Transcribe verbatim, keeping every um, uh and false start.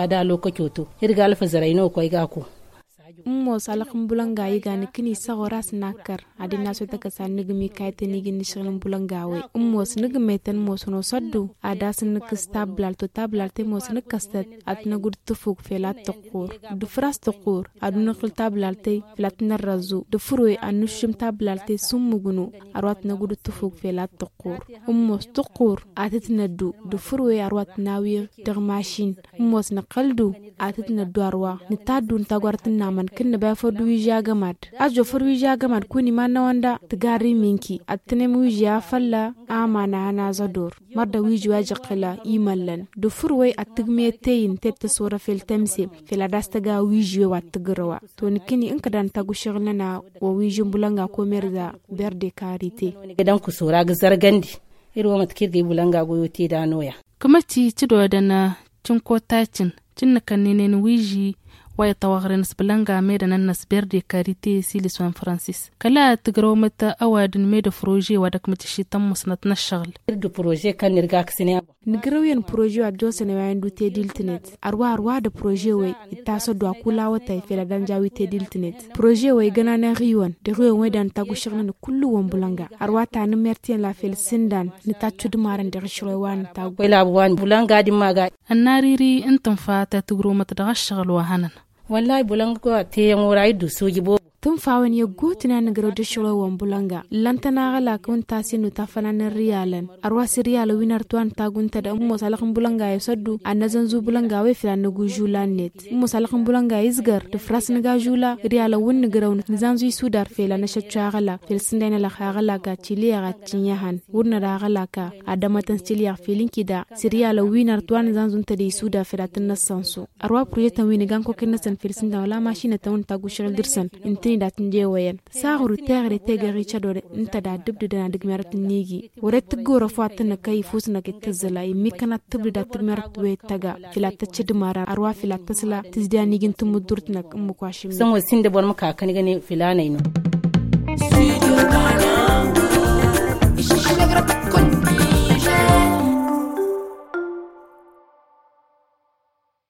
ga da lokaci to irga alfa zaraino ko ga ko ummo salakin bulanga yi gani kini sagora snakar adina so taka san nigmi kayte nigi ni shirin bulanga we ummo snig meten mo sono saddu ada sin kstablar to tablar te mo snig kastat atna gud tufuk felat taqur du fras taqur aduna khil tablar te flatna razu du furwe anushim tablar te summugunu arwatna gud tufuk felat taqur ummo taqur atatna du du furwe arwatna wi der machine ummo sna qaldu atatna du arwa ni tadun tagwartina man kinna ba fa du wija gamad ajo for wija gamad kuni man wanda tgari minki atne mu wija falla amana ana zador marda wiji waji qila imallan du furway atgme tayin tetta sura fil tamsi fil adastaga wiji wa tgrwa to nikini in kadan tagu shirlana wa wiji bulanga ko merda berde karite gidan ku sura ga zargandi irwo matkirge bulanga goyote da noya kuma ci ci do da na cin ko tacin cin kanene ni wiji waya tawagren sblanga meda nan nasber de karité si le soin francis kala tigraw mata awadin meda projet wadak matishi tam musnat na shagal de projet kan nirga ksine nigrawian projet ad josene wayan du te diltinet arwa arwa de projet way itaso do akula wata fela danja wi te diltinet projet way gana na riwan de riwan way dan tagu shagna kullu won bulanga arwa ta na mertien la fel sindan ni tachud maran de shroy wan tagu wala wan bulanga di maga annariri intan fata tigraw mata da shagal wa hanan wallahi bulanga ko te yangorai du soji bo tun fawan ya gotina na garo da shiro wan bulanga lantana gala kun tasinu ta fananan riyalan arwa siriyala winar tuan tagunta da ummo salakin bulanga ya saddu annazan zu bulanga wai filan nagu julan net ummo salakin bulanga izgar da fras naga jula riyala wun garo ni zanzu sudar fela na shacca gala fil sindana la gala ga chiliya ga tinyahan wurna da gala ka adamatan chiliya filin kida siriyala winar tuan zanzu ta di suda filatin nasansu arwa proyectan wini ganko kinnasan fil sindana wala mashina tawun tagu shiril dirsan inti da tinje wayan saagru tegre tegari chadore inta da dubdu da digmerat nigi woret goro fatna kay fusna ke tazala imikana tubdu da digmerat we taga filata chidmara arwa filata sala tizdani gintu mudurtna mu kwashim san wasin da bor maka kan gane filana ino